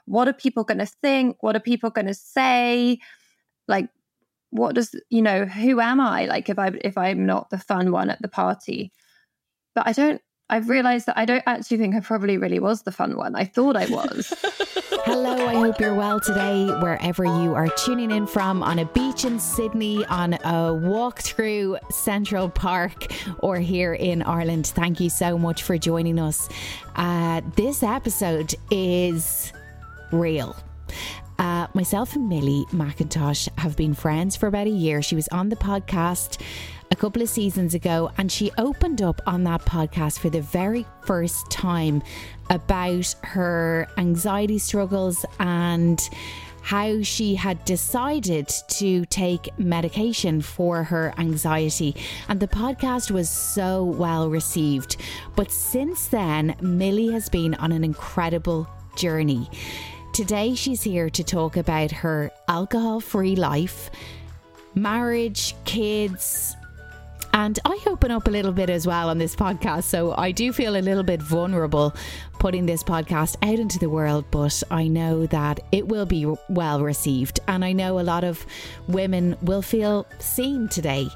what are people going to think? What are people going to say? Like, what does, who am I? Like, if I'm not the fun one at the party. But I've realized that I don't actually think I probably really was the fun one. I thought I was. Hello, I hope you're well today, wherever you are tuning in from, on a beach in Sydney, on a walk through Central Park, or here in Ireland. Thank you so much for joining us. This episode is real. Myself and Millie McIntosh have been friends for about a year. She was on the podcast a couple of seasons ago, and she opened up on that podcast for the very first time about her anxiety struggles and how she had decided to take medication for her anxiety. And the podcast was so well received. But since then, Millie has been on an incredible journey. Today, she's here to talk about her alcohol-free life, marriage, kids, and I open up a little bit as well on this podcast. So I do feel a little bit vulnerable putting this podcast out into the world, but I know that it will be well received. And I know a lot of women will feel seen today.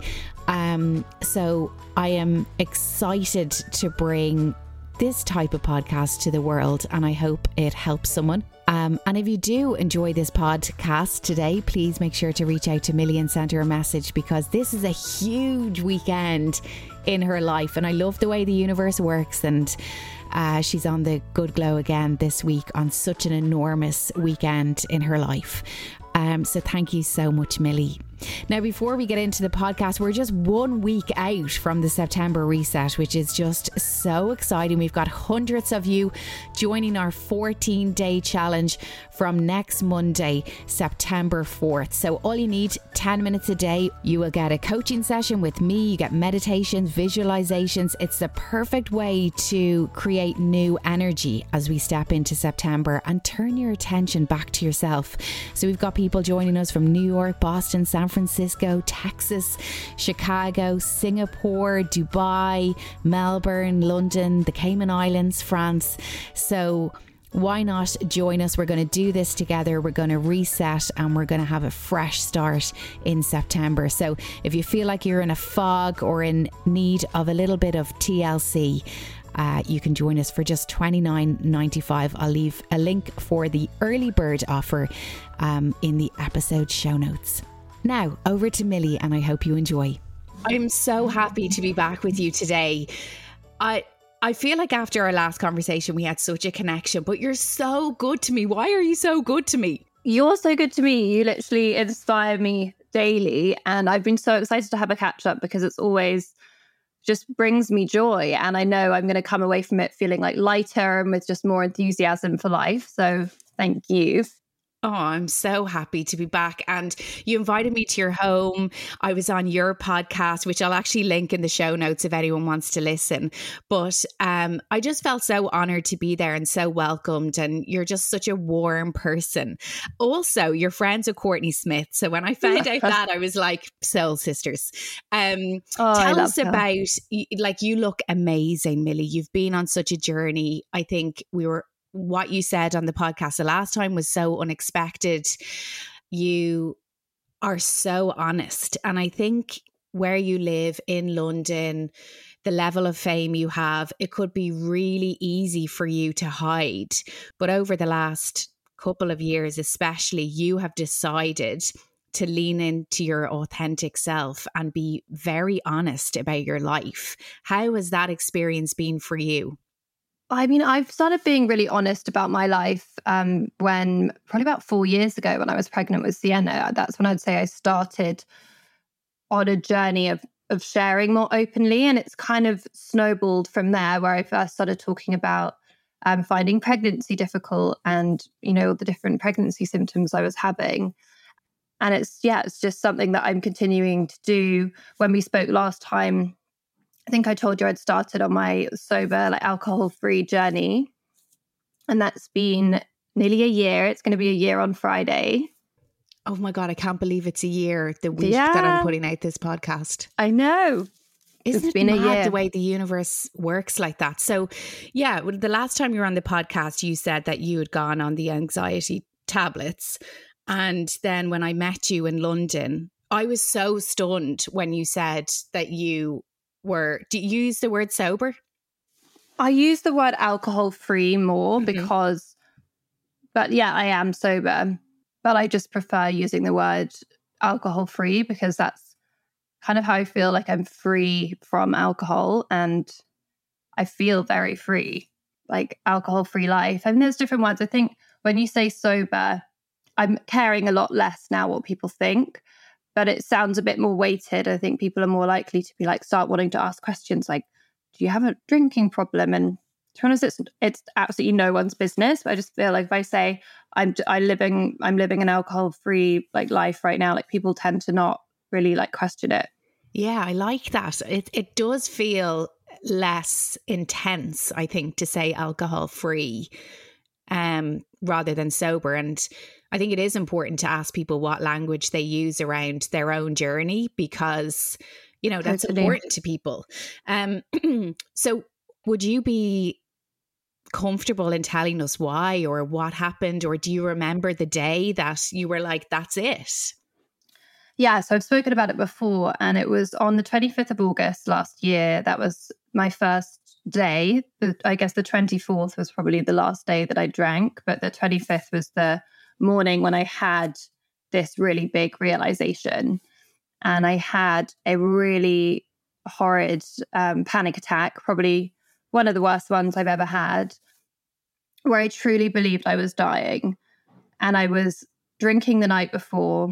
So I am excited to bring this type of podcast to the world, and I hope it helps someone. And if you do enjoy this podcast today, please make sure to reach out to Millie and send her a message, because this is a huge weekend in her life, and I love the way the universe works. And she's on the Good Glow again this week on such an enormous weekend in her life. So thank you so much, Millie. Now, before we get into the podcast, we're just 1 week out from the September reset, which is just so exciting. We've got hundreds of you joining our 14-day challenge from next Monday, September 4th. So all you need, 10 minutes a day. You will get a coaching session with me. You get meditations, visualizations. It's the perfect way to create new energy as we step into September and turn your attention back to yourself. So we've got people joining us from New York, Boston, San Francisco, Texas, Chicago, Singapore, Dubai, Melbourne, London, the Cayman Islands, France. So why not join us? We're going to do this together. We're going to reset, and we're going to have a fresh start in September. So if you feel like you're in a fog or in need of a little bit of TLC, you can join us for just $29.95. I'll leave a link for the early bird offer in the episode show notes. Now, over to Millie, and I hope you enjoy. I'm so happy to be back with you today. I feel like after our last conversation, we had such a connection, but you're so good to me. Why are you so good to me? You're so good to me. You literally inspire me daily. And I've been so excited to have a catch up, because it's always just brings me joy. And I know I'm going to come away from it feeling like lighter and with just more enthusiasm for life. So thank you. Oh, I'm so happy to be back. And you invited me to your home. I was on your podcast, which I'll actually link in the show notes if anyone wants to listen. But I just felt so honored to be there and so welcomed. And you're just such a warm person. Also, you're friends with Courtney Smith. So when I found out that, I was like, soul sisters. Tell us about, like, you look amazing, Millie. You've been on such a journey. I think what you said on the podcast the last time was so unexpected. You are so honest. And I think where you live in London, the level of fame you have, it could be really easy for you to hide. But over the last couple of years, especially, you have decided to lean into your authentic self and be very honest about your life. How has that experience been for you? I mean, I've started being really honest about my life when probably about 4 years ago, when I was pregnant with Sienna. That's when I'd say I started on a journey of sharing more openly. And it's kind of snowballed from there, where I first started talking about finding pregnancy difficult and, the different pregnancy symptoms I was having. And it's just something that I'm continuing to do. When we spoke last time, I think I told you I'd started on my sober, alcohol-free journey. And that's been nearly a year. It's going to be a year on Friday. Oh my God, I can't believe it's a year, the week that I'm putting out this podcast. I know. Isn't It's it been a mad year. the way the universe works like that? So, yeah, the last time you were on the podcast, you said that you had gone on the anxiety tablets. And then when I met you in London, I was so stunned when you said that you were, do you use the word sober? I use the word alcohol free more because, but yeah, I am sober, but I just prefer using the word alcohol free because that's kind of how I feel like I'm free from alcohol and I feel very free, like alcohol free life. I mean, there's different words. I think when you say sober, I'm caring a lot less now what people think, but it sounds a bit more weighted. I think people are more likely to be like, start wanting to ask questions like, do you have a drinking problem? And to be honest, it's absolutely no one's business. But I just feel like if I say I'm living an alcohol free like life right now, like people tend to not really like question it. Yeah, I like that. It does feel less intense, I think, to say alcohol free rather than sober. And I think it is important to ask people what language they use around their own journey because, you know, that's Totally. important to people. So would you be comfortable in telling us why or what happened? Or do you remember the day that you were like, that's it? Yeah, so I've spoken about it before, and it was on the 25th of August last year. That was my first day. I guess the 24th was probably the last day that I drank, but the 25th was the morning when I had this really big realization. And I had a really horrid panic attack, probably one of the worst ones I've ever had, where I truly believed I was dying. And I was drinking the night before.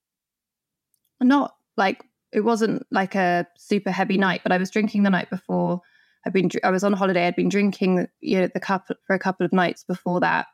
Not like it wasn't like a super heavy night, but I was drinking the night before. I was on holiday. I'd been drinking, for a couple of nights before that,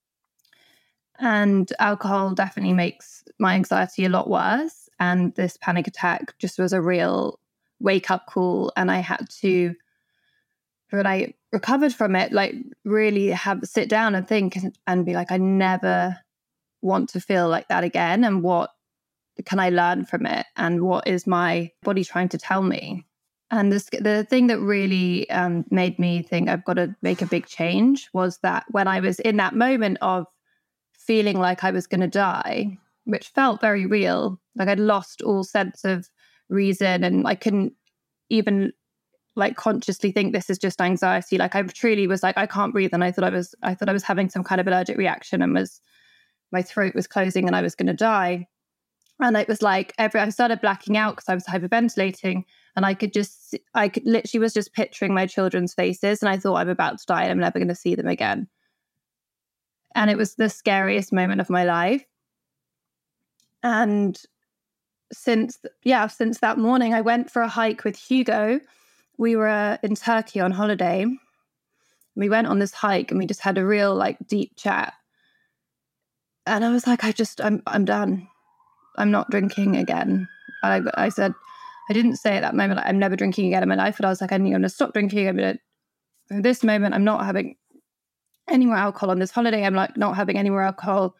and alcohol definitely makes my anxiety a lot worse. And this panic attack just was a real wake up call, and I had to, when I recovered from it, like really sit down and think and be like, I never want to feel like that again, and what can I learn from it? And what is my body trying to tell me? And the thing that really made me think I've got to make a big change was that when I was in that moment of feeling like I was going to die, which felt very real, like I'd lost all sense of reason and I couldn't even like consciously think this is just anxiety. Like I truly was like, I can't breathe. And I thought I was having some kind of allergic reaction and my throat was closing and I was going to die. And it was like I started blacking out because I was hyperventilating, and I could literally was just picturing my children's faces, and I thought I'm about to die and I'm never going to see them again. And it was the scariest moment of my life. And since that morning, I went for a hike with Hugo. We were in Turkey on holiday. We went on this hike and we just had a real like deep chat. And I was like, I'm done. I'm not drinking again. I said, I didn't say at that moment, like, I'm never drinking again in my life. But I was like, I'm going to stop drinking. At this moment, I'm not having any more alcohol on this holiday. I'm like not having any more alcohol.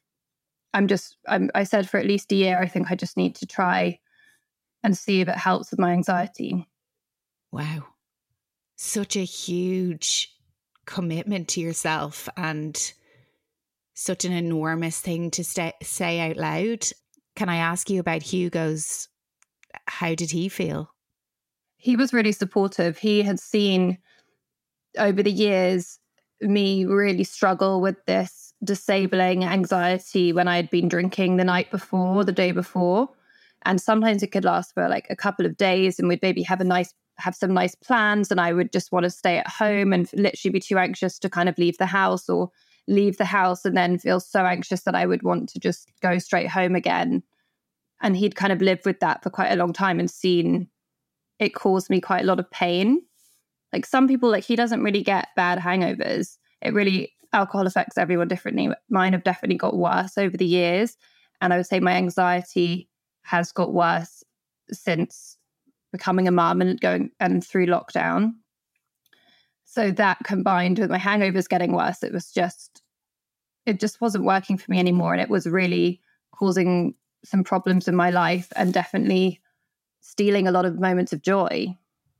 I said for at least a year, I think I just need to try and see if it helps with my anxiety. Wow. Such a huge commitment to yourself and such an enormous thing to say out loud. Can I ask you about Hugo's? How did he feel? He was really supportive. He had seen over the years me really struggle with this disabling anxiety when I had been drinking the night before, the day before. And sometimes it could last for like a couple of days and we'd maybe have some nice plans and I would just want to stay at home and literally be too anxious to kind of leave the house and then feel so anxious that I would want to just go straight home again. And he'd kind of lived with that for quite a long time and seen it caused me quite a lot of pain. Like some people, like he doesn't really get bad hangovers. Alcohol affects everyone differently. Mine have definitely got worse over the years. And I would say my anxiety has got worse since becoming a mum and through lockdown. So that combined with my hangovers getting worse, it just wasn't working for me anymore. And it was really causing some problems in my life and definitely stealing a lot of moments of joy.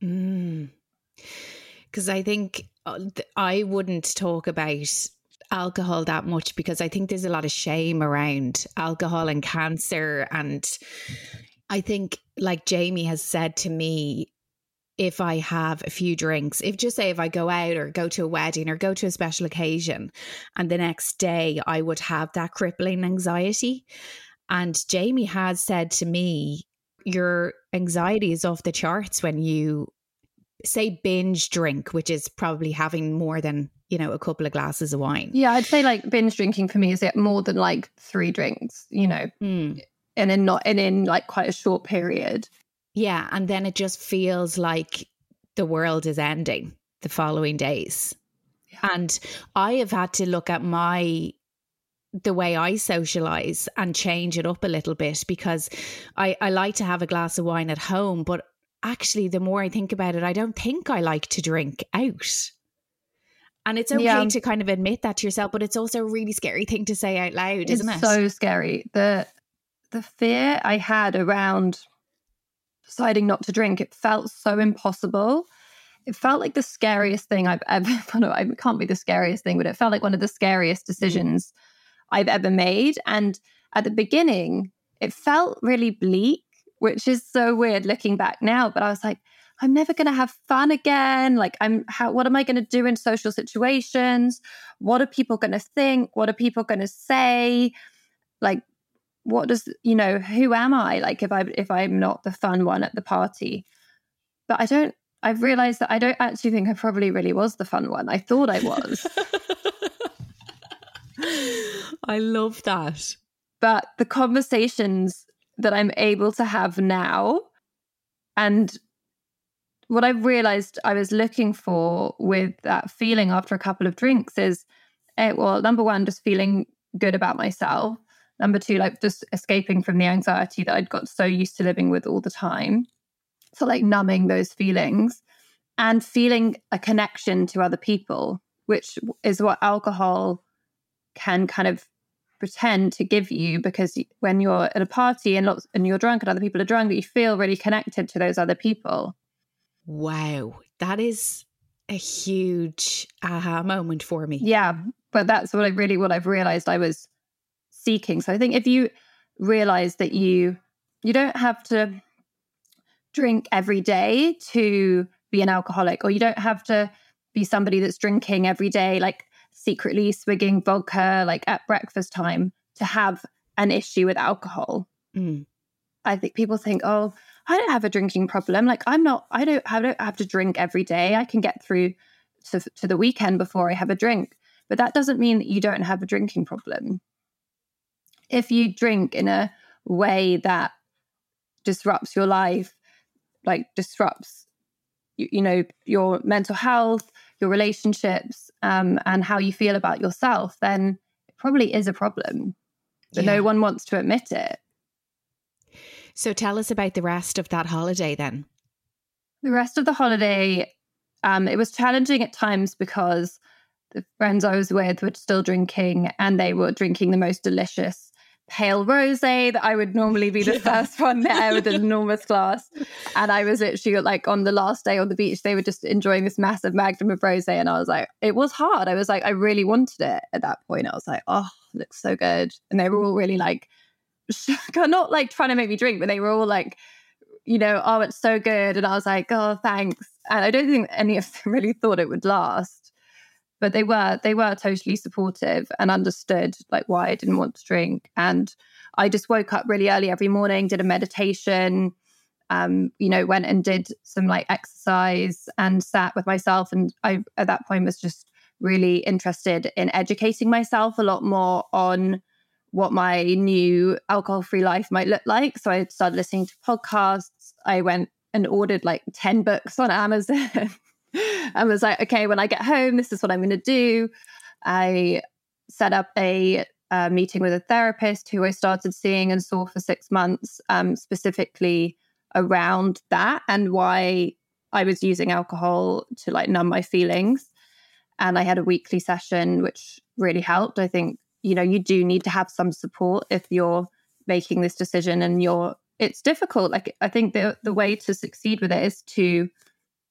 Because I think I wouldn't talk about alcohol that much, because I think there's a lot of shame around alcohol and cancer. And I think, like Jamie has said to me, if I have a few drinks, if I go out or go to a wedding or go to a special occasion, and the next day I would have that crippling anxiety. And Jamie has said to me, your anxiety is off the charts when you say binge drink, which is probably having more than, a couple of glasses of wine. Yeah, I'd say like binge drinking for me is more than like 3 drinks, and in like quite a short period. Yeah, and then it just feels like the world is ending the following days. Yeah. And I have had to look at the way I socialise and change it up a little bit, because I like to have a glass of wine at home, but actually the more I think about it, I don't think I like to drink out. And it's okay to kind of admit that to yourself, but it's also a really scary thing to say out loud, isn't it? It's so scary. The fear I had around deciding not to drink, it felt so impossible. It felt like the scariest thing I've ever, it can't be the scariest thing, but it felt like one of the scariest decisions I've ever made. And at the beginning, it felt really bleak, which is so weird looking back now. But I was like, I'm never going to have fun again. Like, what am I going to do in social situations? What are people going to think? What are people going to say? Like, what does, who am I? Like, if I'm not the fun one at the party. But I've realized that I don't actually think I probably really was the fun one. I thought I was. I love that. But the conversations that I'm able to have now, and what I've realized I was looking for with that feeling after a couple of drinks is, number one, just feeling good about myself. Number two, like just escaping from the anxiety that I'd got so used to living with all the time. So like numbing those feelings and feeling a connection to other people, which is what alcohol can kind of pretend to give you, because when you're at a party and you're drunk and other people are drunk, you feel really connected to those other people. Wow, that is a huge aha moment for me. Yeah, but that's what I've realized I was seeking. So I think if you realize that you don't have to drink every day to be an alcoholic, or you don't have to be somebody that's drinking every day, like secretly swigging vodka like at breakfast time to have an issue with alcohol. I think people think, oh, I don't have a drinking problem. Like I don't have to drink every day. I can get through to the weekend before I have a drink. But that doesn't mean that you don't have a drinking problem. If you drink in a way that disrupts your life, like disrupts, your mental health, your relationships, and how you feel about yourself, then it probably is a problem. But no one wants to admit it. So tell us about the rest of that holiday then. The rest of the holiday, it was challenging at times because the friends I was with were still drinking, and they were drinking the most delicious pale rosé that I would normally be the first one there with an enormous glass. And I was literally like on the last day on the beach, they were just enjoying this massive magnum of rosé. And I was like, it was hard. I was like, I really wanted it at that point. I was like, oh, it looks so good. And they were all really like, not like trying to make me drink, but they were all like, oh, it's so good. And I was like, oh, thanks. And I don't think any of them really thought it would last. But they were totally supportive and understood like why I didn't want to drink. And I just woke up really early every morning, did a meditation, went and did some like exercise and sat with myself. And I, at that point, was just really interested in educating myself a lot more on what my new alcohol-free life might look like. So I started listening to podcasts. I went and ordered like 10 books on Amazon. I was like, okay, when I get home, this is what I'm going to do. I set up a meeting with a therapist who I started seeing and saw for 6 months, specifically around that and why I was using alcohol to like numb my feelings. And I had a weekly session, which really helped. I think, you do need to have some support if you're making this decision and it's difficult. Like, I think the way to succeed with it is to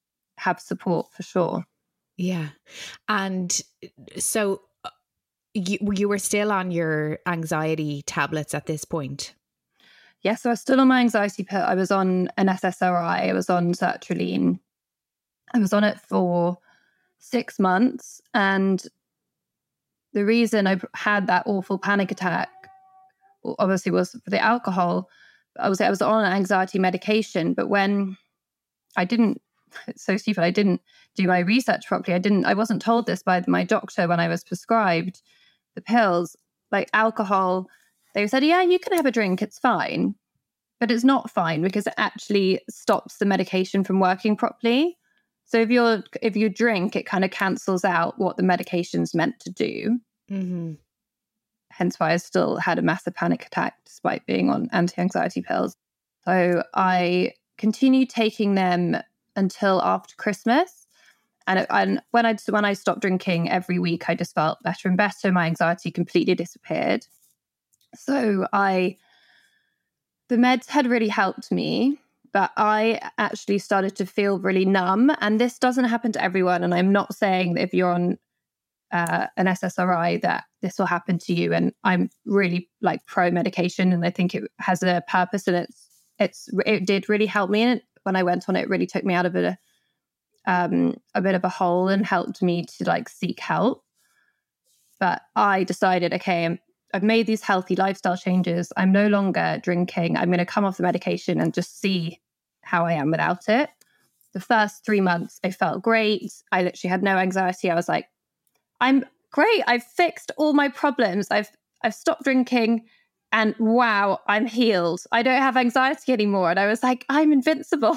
have support for sure. Yeah. And so you were still on your anxiety tablets at this point? Yeah, so I was still on my anxiety pill. I was on an SSRI. I was on sertraline. I was on it for 6 months. And the reason I had that awful panic attack obviously was for the alcohol. I was on anxiety medication, but when I didn't, it's so stupid, I didn't do my research properly. I wasn't told this by my doctor when I was prescribed the pills. Like alcohol, they said, yeah, you can have a drink, it's fine. But it's not fine because it actually stops the medication from working properly. So if you drink, it kind of cancels out what the medication's meant to do. Mm-hmm. Hence why I still had a massive panic attack despite being on anti-anxiety pills. So I continued taking them until after Christmas. And when I stopped drinking every week, I just felt better and better. My anxiety completely disappeared. So the meds had really helped me, but I actually started to feel really numb. And this doesn't happen to everyone. And I'm not saying that if you're on an SSRI that this will happen to you. And I'm really like pro medication, and I think it has a purpose, and it did really help me. And when I went on it, it really took me out of a bit of a hole and helped me to like seek help. But I decided, okay, I've made these healthy lifestyle changes. I'm no longer drinking. I'm going to come off the medication and just see how I am without it. The first 3 months, I felt great. I literally had no anxiety. I was like, I'm great. I've fixed all my problems. I've stopped drinking, and wow, I'm healed. I don't have anxiety anymore. And I was like, I'm invincible.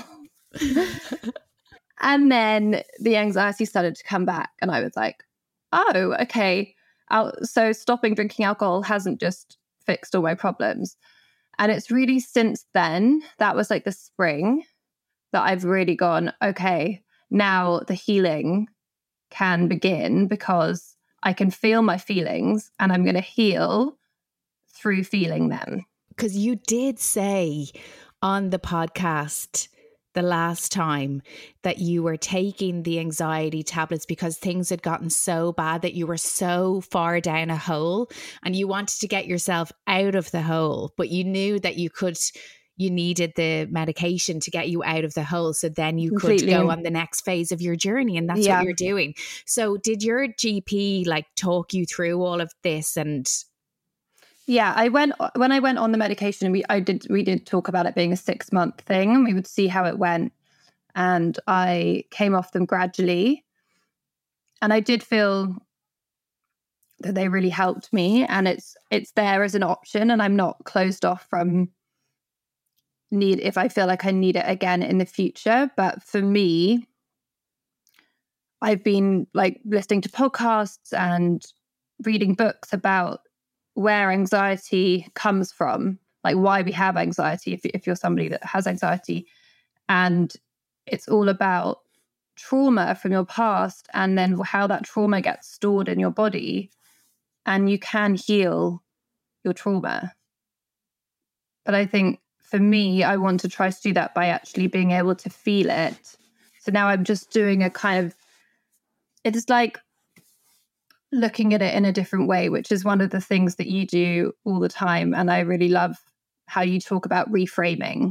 And then the anxiety started to come back, and I was like, oh, okay. So stopping drinking alcohol hasn't just fixed all my problems. And it's really since then, that was like the spring, that I've really gone, okay, now the healing can begin because I can feel my feelings and I'm going to heal through feeling them. Because you did say on the podcast the last time that you were taking the anxiety tablets because things had gotten so bad that you were so far down a hole and you wanted to get yourself out of the hole, but you knew that you needed the medication to get you out of the hole. So then you could go on the next phase of your journey, and that's what you're doing. So did your GP like talk you through all of this? And yeah, when I went on the medication, we did talk about it being a 6-month thing, and we would see how it went. And I came off them gradually, and I did feel that they really helped me. And it's there as an option, and I'm not closed off from if I feel like I need it again in the future. But for me, I've been like listening to podcasts and reading books about where anxiety comes from, like why we have anxiety if you're somebody that has anxiety. And it's all about trauma from your past and then how that trauma gets stored in your body. And you can heal your trauma. But I think for me, I want to try to do that by actually being able to feel it. So now I'm just doing a kind of, it's like looking at it in a different way, which is one of the things that you do all the time. And I really love how you talk about reframing.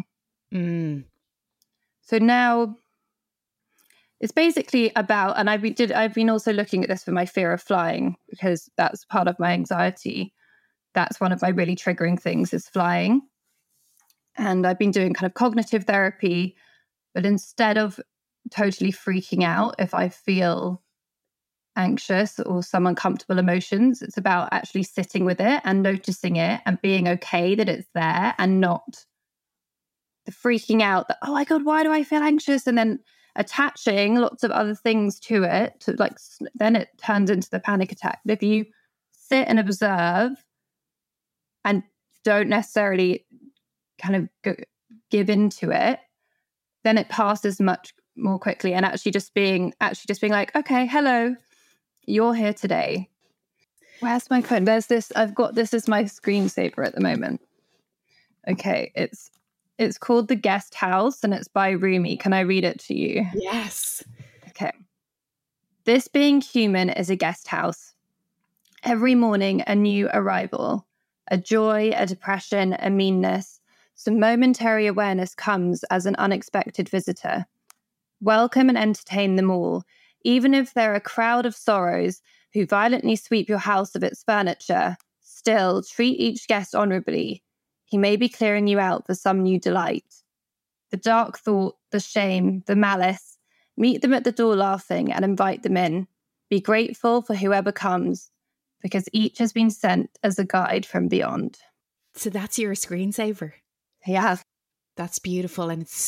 So now it's basically about, and I've been also looking at this for my fear of flying, because that's part of my anxiety. That's one of my really triggering things is flying. And I've been doing kind of cognitive therapy, but instead of totally freaking out if I feel anxious or some uncomfortable emotions, it's about actually sitting with it and noticing it and being okay that it's there, and not the freaking out that, oh my God, why do I feel anxious? And then attaching lots of other things to it, then it turns into the panic attack. But if you sit and observe and don't necessarily kind of give into it, then it passes much more quickly. And actually just being like, okay, hello, you're here today. Where's my phone? There's this. This is my screensaver at the moment. Okay, it's It's called The Guest House and it's by Rumi. Can I read it to you? Yes. Okay. This being human is a guest house. Every morning, a new arrival, a joy, a depression, a meanness. Some momentary awareness comes as an unexpected visitor. Welcome and entertain them all, even if they're a crowd of sorrows who violently sweep your house of its furniture. Still, treat each guest honorably. He may be clearing you out for some new delight. The dark thought, the shame, the malice. Meet them at the door laughing and invite them in. Be grateful for whoever comes, because each has been sent as a guide from beyond. So that's your screensaver. Yeah. That's beautiful. And it's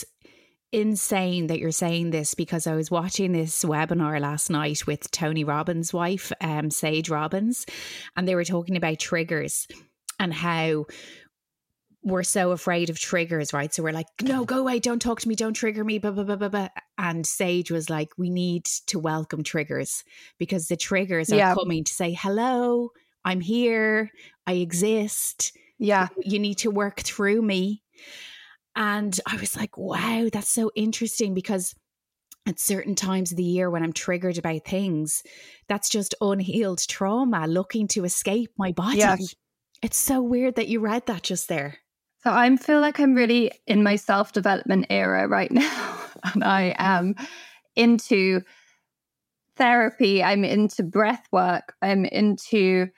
insane that you're saying this, because I was watching this webinar last night with Tony Robbins' wife, Sage Robbins, and they were talking about triggers and how we're so afraid of triggers, right? So we're like, no, go away, don't talk to me, don't trigger me, blah, blah, blah, blah, blah. And Sage was like, we need to welcome triggers, because the triggers are coming to say, hello, I'm here, I exist. Yeah. You need to work through me. And I was like, wow, that's so interesting, because at certain times of the year when I'm triggered about things, that's just unhealed trauma looking to escape my body. Yeah. It's so weird that you read that just there. So I feel like I'm really in my self-development era right now. And I am into therapy. I'm into breath work. I'm into,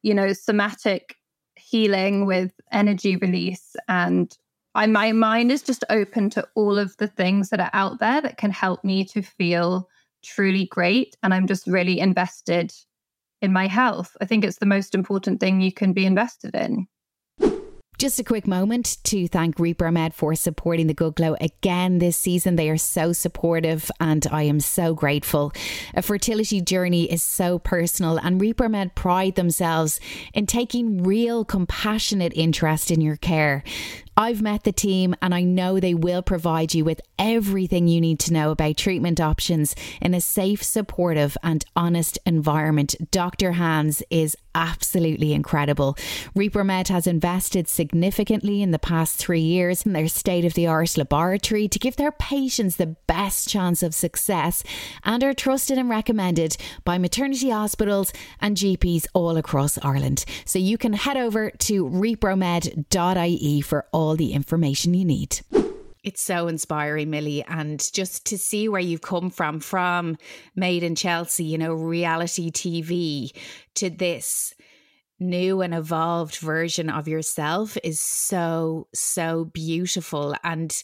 somatic healing with energy release. And my mind is just open to all of the things that are out there that can help me to feel truly great. And I'm just really invested in my health. I think it's the most important thing you can be invested in. Just a quick moment to thank Reaper Med for supporting The Good Glow again this season. They are so supportive and I am so grateful. A fertility journey is so personal, and Reaper Med pride themselves in taking real compassionate interest in your care. I've met the team and I know they will provide you with everything you need to know about treatment options in a safe, supportive and honest environment. Dr. Hans is absolutely incredible. Reaper Med has invested significantly in the past 3 years in their state-of-the-art laboratory to give their patients the best chance of success, and are trusted and recommended by maternity hospitals and GPs all across Ireland. So you can head over to repromed.ie for all the information you need. It's so inspiring, Millie, and just to see where you've come from Made in Chelsea, reality TV, to this new and evolved version of yourself is so, so beautiful and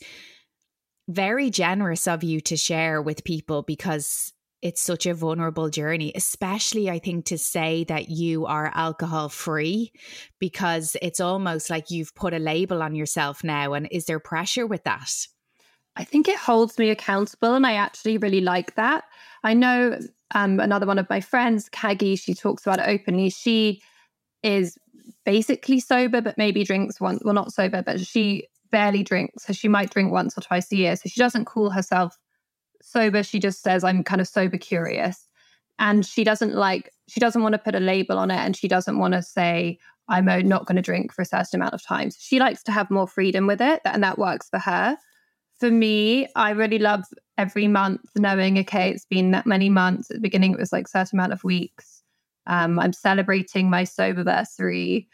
very generous of you to share with people, because it's such a vulnerable journey, especially I think to say that you are alcohol free, because it's almost like you've put a label on yourself now. And is there pressure with that? I think it holds me accountable, and I actually really like that. I know another one of my friends, Kagi, she talks about it openly. She is basically sober, but maybe drinks once. Well, not sober, but she barely drinks. So she might drink once or twice a year. So she doesn't call herself sober. She just says, I'm kind of sober curious. And she doesn't want to put a label on it. And she doesn't want to say, I'm not going to drink for a certain amount of time. So she likes to have more freedom with it. And that works for her. For me, I really love every month knowing, okay, it's been that many months. At the beginning, it was like a certain amount of weeks. I'm celebrating my soberversary.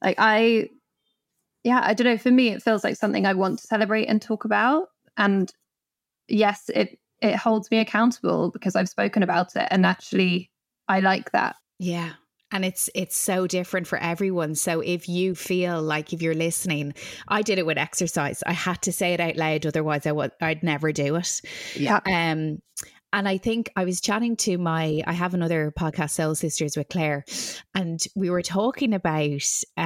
I don't know. For me, it feels like something I want to celebrate and talk about. And yes, it holds me accountable because I've spoken about it. And actually, I like that. Yeah. And it's so different for everyone. So if you feel like, if you're listening, I did it with exercise. I had to say it out loud. Otherwise, I'd never do it. Yeah. And I think I was chatting to I have another podcast, Soul Sisters with Claire, and we were talking about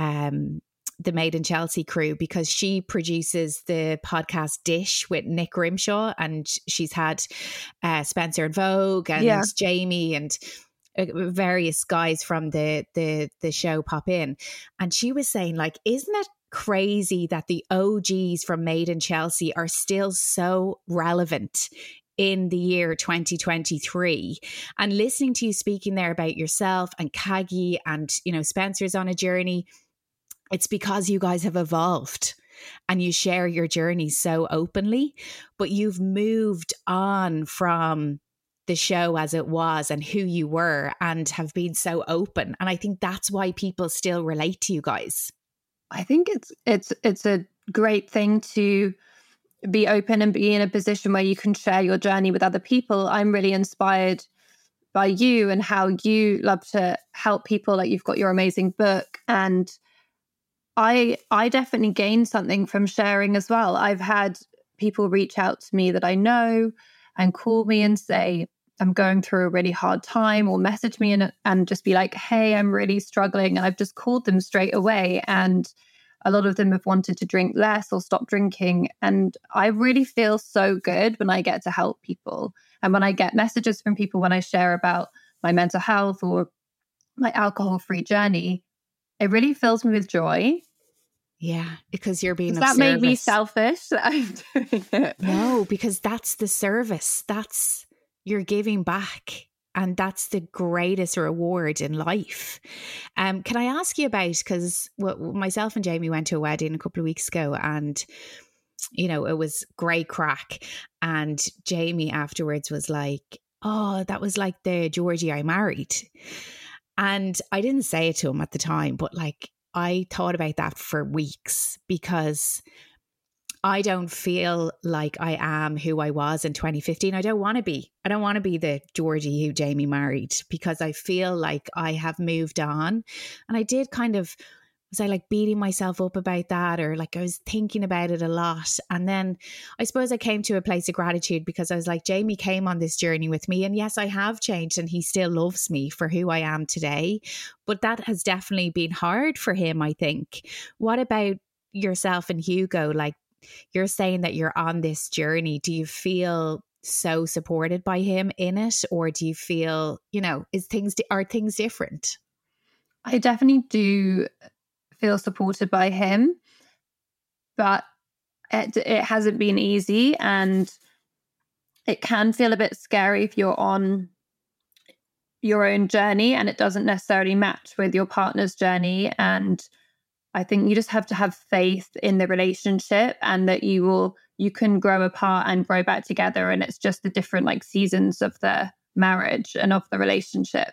the Made in Chelsea crew, because she produces the podcast Dish with Nick Grimshaw, and she's had Spencer and Vogue and Jamie and various guys from the show pop in. And she was saying, like, isn't it crazy that the OGs from Made in Chelsea are still so relevant in the year 2023? And listening to you speaking there about yourself and Kagi and, Spencer's on a journey, it's because you guys have evolved. and you share your journey so openly, but you've moved on from the show as it was and who you were and have been so open. And I think that's why people still relate to you guys. I think it's a great thing to be open and be in a position where you can share your journey with other people. I'm really inspired by you and how you love to help people. Like, you've got your amazing book, and I definitely gained something from sharing as well. I've had people reach out to me that I know and call me and say, I'm going through a really hard time, or message me and just be like, hey, I'm really struggling. And I've just called them straight away. And a lot of them have wanted to drink less or stop drinking. And I really feel so good when I get to help people. And when I get messages from people, when I share about my mental health or my alcohol-free journey, it really fills me with joy. Yeah, because you're being Does of that service. make me selfish that I'm doing it? No, because that's the service. That's, you're giving back. And that's the greatest reward in life. Can I ask you about, because myself and Jamie went to a wedding a couple of weeks ago, and, you know, it was great crack. And Jamie afterwards was like, oh, that was like the Georgie I married. And I didn't say it to him at the time, but like, I thought about that for weeks, because I don't feel like I am who I was in 2015. I don't want to be. I don't want to be the Georgie who Jamie married, because I feel like I have moved on. And I did kind of, was I like beating myself up about that, or like I was thinking about it a lot? And then I suppose I came to a place of gratitude, because I was like, Jamie came on this journey with me, and yes, I have changed, and he still loves me for who I am today. But that has definitely been hard for him, I think. What about yourself and Hugo? Like, you're saying that you're on this journey. Do you feel so supported by him in it, or do you feel, you know, are things different? I definitely do feel supported by him, but it hasn't been easy, and it can feel a bit scary if you're on your own journey and it doesn't necessarily match with your partner's journey. And I think you just have to have faith in the relationship, and that you can grow apart and grow back together. And it's just the different like seasons of the marriage and of the relationship.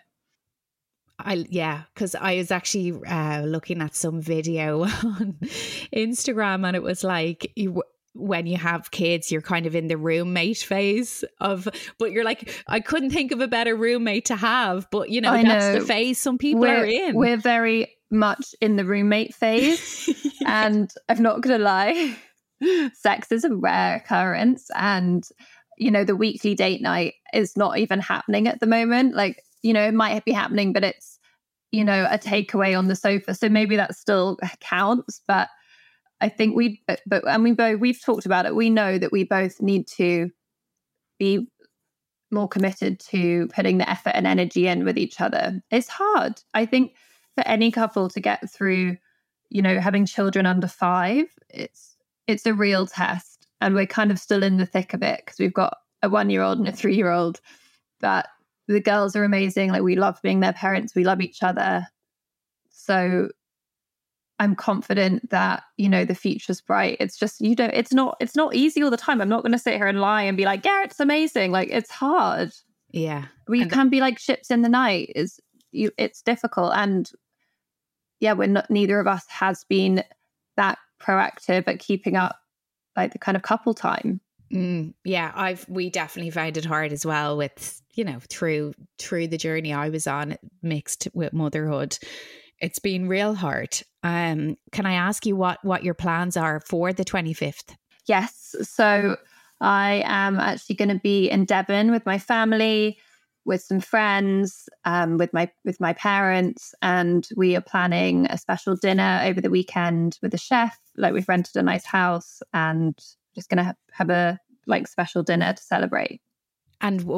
Because I was actually looking at some video on Instagram, and it was like, when you have kids, you're kind of in the roommate phase but you're like, I couldn't think of a better roommate to have. But, you know, that's the phase some people are in. We're very much in the roommate phase. Yes. And I'm not going to lie, sex is a rare occurrence. And, you know, the weekly date night is not even happening at the moment. Like, you know, it might be happening, but it's, you know, a takeaway on the sofa. So maybe that still counts. But I think we've talked about it. We know that we both need to be more committed to putting the effort and energy in with each other. It's hard, I think, for any couple to get through, you know, having children under 5. It's a real test, and we're kind of still in the thick of it, because we've got a 1-year-old and a 3-year-old. But the girls are amazing. Like, we love being their parents. We love each other. So I'm confident that, you know, the future's bright. It's just, you know, it's not easy all the time. I'm not going to sit here and lie and be like, yeah, it's amazing. Like, it's hard. Yeah. We can be like ships in the night. It's difficult. And yeah, neither of us has been that proactive at keeping up like the kind of couple time. We definitely found it hard as well, with, you know, through the journey I was on, mixed with motherhood. It's been real hard. Can I ask you what your plans are for the 25th? Yes. So I am actually going to be in Devon with my family, with some friends, with my parents, and we are planning a special dinner over the weekend with a chef. Like, we've rented a nice house, and just going to have a like special dinner to celebrate. And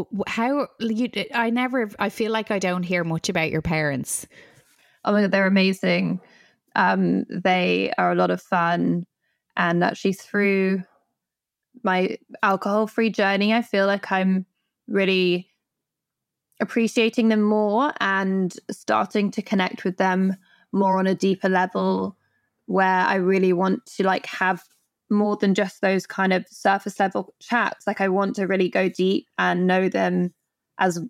I feel like I don't hear much about your parents. Oh my God, they're amazing. They are a lot of fun. And actually, through my alcohol-free journey, I feel like I'm really appreciating them more and starting to connect with them more on a deeper level, where I really want to like have more than just those kind of surface level chats. Like I want to really go deep and know them as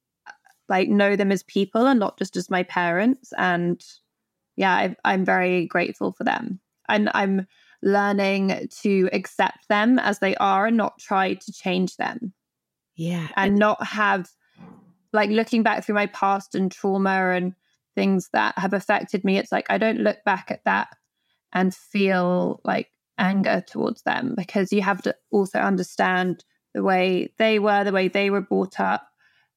people and not just as my parents. And yeah, I'm very grateful for them. And I'm learning to accept them as they are and not try to change them. Yeah. And not have, like, looking back through my past and trauma and things that have affected me, it's like I don't look back at that and feel like anger towards them, because you have to also understand the way they were brought up,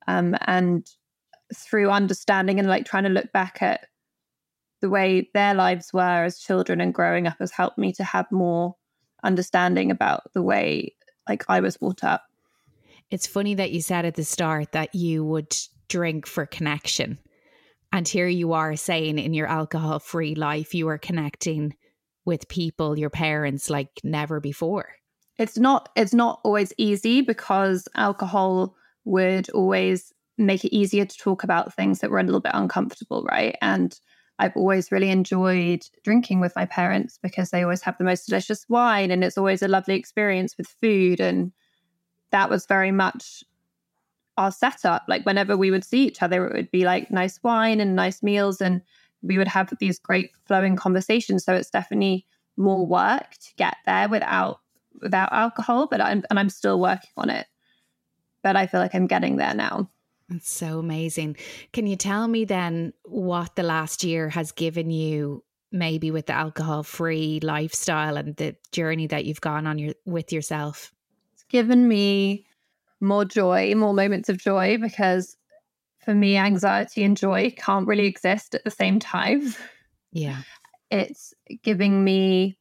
and through understanding and like trying to look back at the way their lives were as children and growing up has helped me to have more understanding about the way like I was brought up. It's funny that you said at the start that you would drink for connection. And here you are saying in your alcohol-free life, you are connecting with people, your parents, like never before. It's not always easy, because alcohol would always make it easier to talk about things that were a little bit uncomfortable, right? And I've always really enjoyed drinking with my parents because they always have the most delicious wine, and it's always a lovely experience with food. And that was very much our setup. Like whenever we would see each other, it would be like nice wine and nice meals, and we would have these great flowing conversations. So it's definitely more work to get there without alcohol, but I'm still working on it. But I feel like I'm getting there now. It's so amazing. Can you tell me then what the last year has given you, maybe with the alcohol-free lifestyle and the journey that you've gone on with yourself? It's given me more joy, more moments of joy, because for me, anxiety and joy can't really exist at the same time. Yeah. It's giving me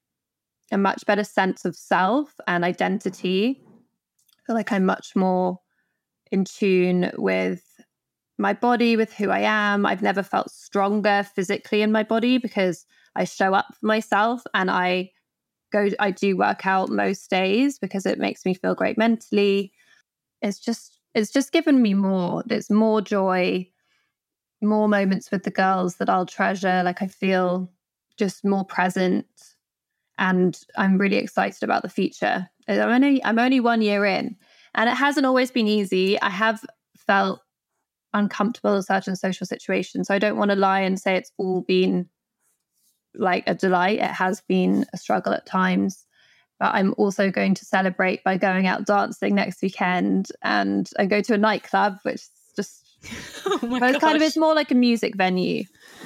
a much better sense of self and identity. I feel like I'm much more in tune with my body, with who I am. I've never felt stronger physically in my body because I show up for myself, and I do work out most days because it makes me feel great mentally. It's just given me more. There's more joy, more moments with the girls that I'll treasure. Like I feel just more present, and I'm really excited about the future. I'm only 1 year in, and it hasn't always been easy. I have felt uncomfortable in certain social situations. So I don't want to lie and say it's all been like a delight. It has been a struggle at times. But I'm also going to celebrate by going out dancing next weekend, and I go to a nightclub, which is just it's more like a music venue,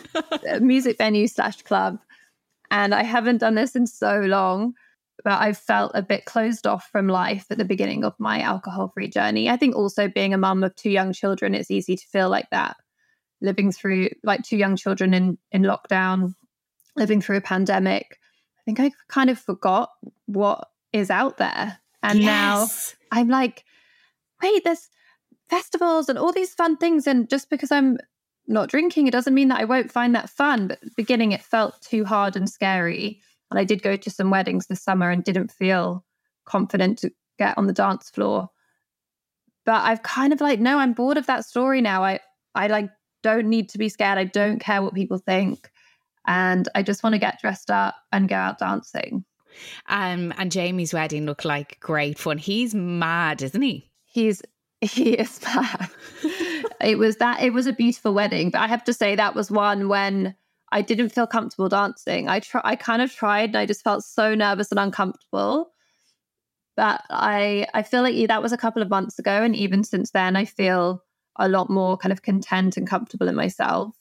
/ club. And I haven't done this in so long, but I felt a bit closed off from life at the beginning of my alcohol-free journey. I think also being a mum of 2 young children, it's easy to feel like that. Living through like 2 young children in lockdown, living through a pandemic, I think I kind of forgot what is out there. And now I'm like, wait, there's festivals and all these fun things. And just because I'm not drinking, it doesn't mean that I won't find that fun. But at the beginning, it felt too hard and scary. And I did go to some weddings this summer and didn't feel confident to get on the dance floor. But I've kind of like, no, I'm bored of that story now. I like don't need to be scared. I don't care what people think. And I just want to get dressed up and go out dancing. And Jamie's wedding looked like great fun. He's mad, isn't he? He is mad. It was a beautiful wedding, but I have to say that was one when I didn't feel comfortable dancing. I kind of tried, and I just felt so nervous and uncomfortable. But I feel like that was a couple of months ago, and even since then, I feel a lot more kind of content and comfortable in myself.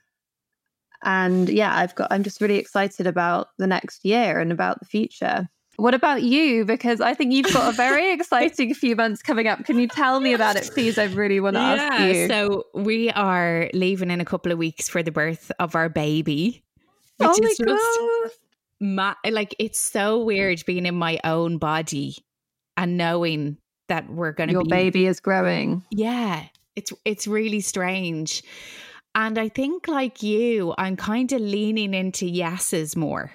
And yeah, I'm just really excited about the next year and about the future. What about you? Because I think you've got a very exciting few months coming up. Can you tell me about it, please? I really want to ask you. So we are leaving in a couple of weeks for the birth of our baby. Oh my God. Like, it's so weird being in my own body and knowing that we're going to Your baby is growing. Yeah, it's really strange. And I think like you, I'm kind of leaning into yeses more.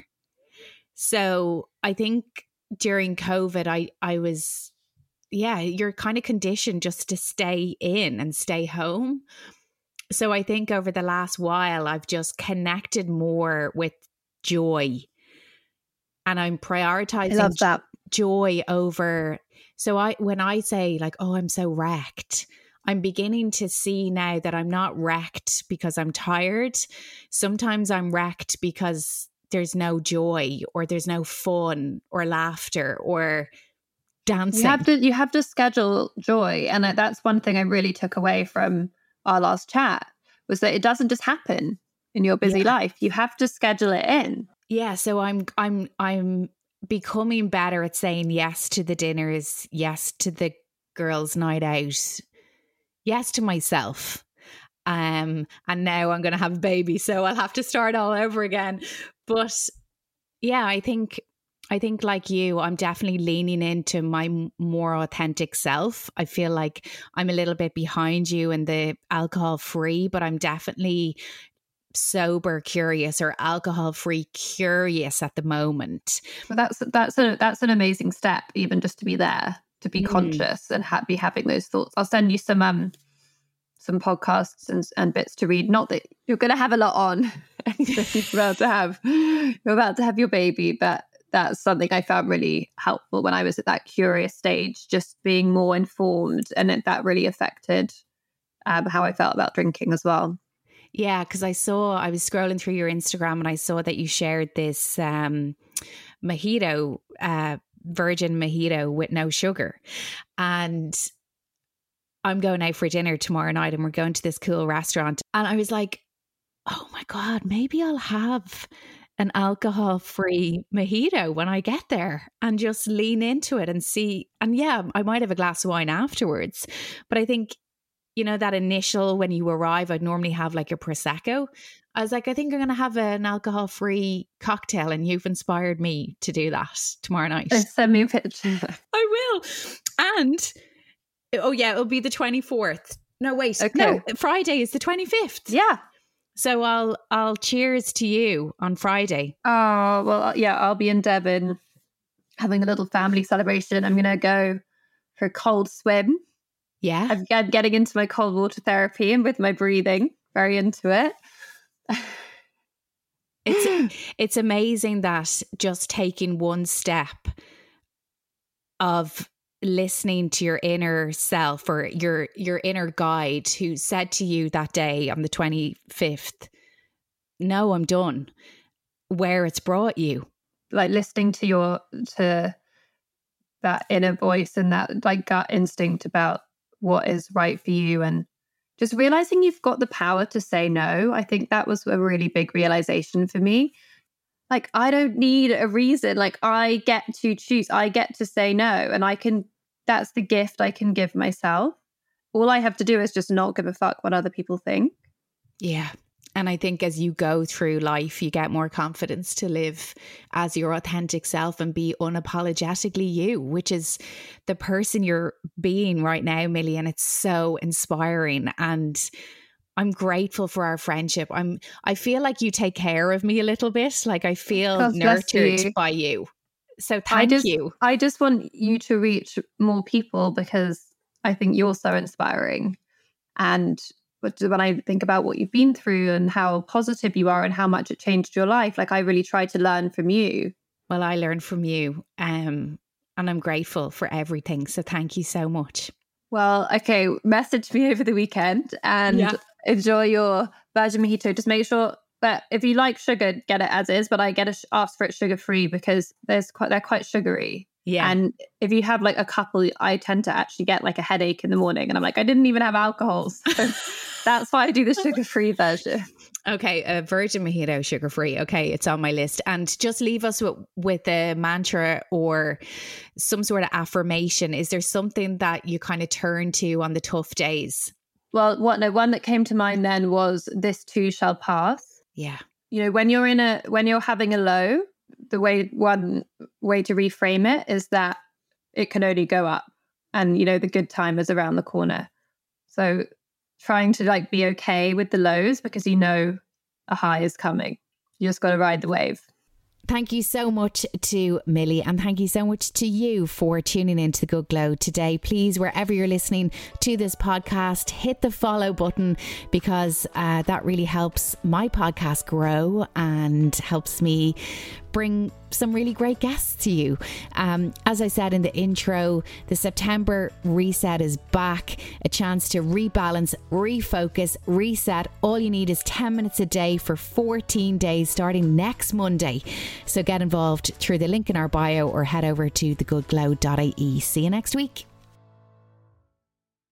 So I think during COVID, I was, you're kind of conditioned just to stay in and stay home. So I think over the last while, I've just connected more with joy. And I'm prioritizing I love that. joy over. So when I say like, oh, I'm so wrecked, I'm beginning to see now that I'm not wrecked because I'm tired. Sometimes I'm wrecked because there's no joy, or there's no fun or laughter or dancing. You have to schedule joy. And that's one thing I really took away from our last chat, was that it doesn't just happen in your busy life. You have to schedule it in. Yeah. So I'm becoming better at saying yes to the dinners, yes to the girls' night out, yes to myself. And now I'm going to have a baby, so I'll have to start all over again. But yeah, I think like you, I'm definitely leaning into my more authentic self. I feel like I'm a little bit behind you in the alcohol free, but I'm definitely sober curious or alcohol free curious at the moment. Well, that's an amazing step, even just to be there, to be conscious and be having those thoughts. I'll send you some podcasts and bits to read. Not that you're going to have a lot on. You're about to have your baby, but that's something I found really helpful when I was at that curious stage, just being more informed, and that really affected how I felt about drinking as well. Yeah, because I was scrolling through your Instagram and I saw that you shared this mojito, virgin mojito with no sugar. And I'm going out for dinner tomorrow night and we're going to this cool restaurant. And I was like, oh my God, maybe I'll have an alcohol-free mojito when I get there and just lean into it and see. And yeah, I might have a glass of wine afterwards. But I think, you know, that initial, when you arrive, I'd normally have like a Prosecco. I was like, I think I'm going to have an alcohol-free cocktail, and you've inspired me to do that tomorrow night. Send me a picture. I will. And, oh yeah, it'll be the 24th. No, wait. Okay. No, Friday is the 25th. Yeah. So I'll cheers to you on Friday. Oh, well, yeah, I'll be in Devon having a little family celebration. I'm going to go for a cold swim. Yeah. I'm getting into my cold water therapy and with my breathing, very into it. It's amazing that just taking one step of listening to your inner self or your inner guide who said to you that day on the 25th, no, I'm done, where it's brought you. Like listening to that inner voice and that like gut instinct about what is right for you, and just realizing you've got the power to say no. I think that was a really big realization for me. Like, I don't need a reason. Like, I get to choose. I get to say no. And that's the gift I can give myself. All I have to do is just not give a fuck what other people think. Yeah. And I think as you go through life, you get more confidence to live as your authentic self and be unapologetically you, which is the person you're being right now, Millie. And it's so inspiring. And I'm grateful for our friendship. I feel like you take care of me a little bit. Like I feel nurtured by you. So thank you. I just want you to reach more people because I think you're so inspiring. And when I think about what you've been through and how positive you are and how much it changed your life, like I really try to learn from you. Well, I learned from you and I'm grateful for everything. So thank you so much. Well, okay, message me over the weekend and enjoy your virgin mojito. Just make sure that if you like sugar, get it as is, but I ask for it sugar-free because they're quite sugary. Yeah. And if you have like a couple, I tend to actually get like a headache in the morning and I'm like, I didn't even have alcohol. So that's why I do the sugar-free version. Okay, a virgin mojito, sugar-free. Okay, it's on my list. And just leave us with a mantra or some sort of affirmation. Is there something that you kind of turn to on the tough days? Well, one that came to mind then was this too shall pass. Yeah. You know, when you're having a low, one way to reframe it is that it can only go up and, you know, the good time is around the corner. So trying to like be okay with the lows because you know a high is coming. You just got to ride the wave. Thank you so much to Millie, and thank you so much to you for tuning in to The Good Glow today. Please, wherever you're listening to this podcast, hit the follow button, because that really helps my podcast grow and helps me bring some really great guests to you. As I said in the intro, the September reset is back, a chance to rebalance, refocus, reset. All you need is 10 minutes a day for 14 days starting next Monday. So get involved through the link in our bio or head over to thegoodglow.ie. See you next week.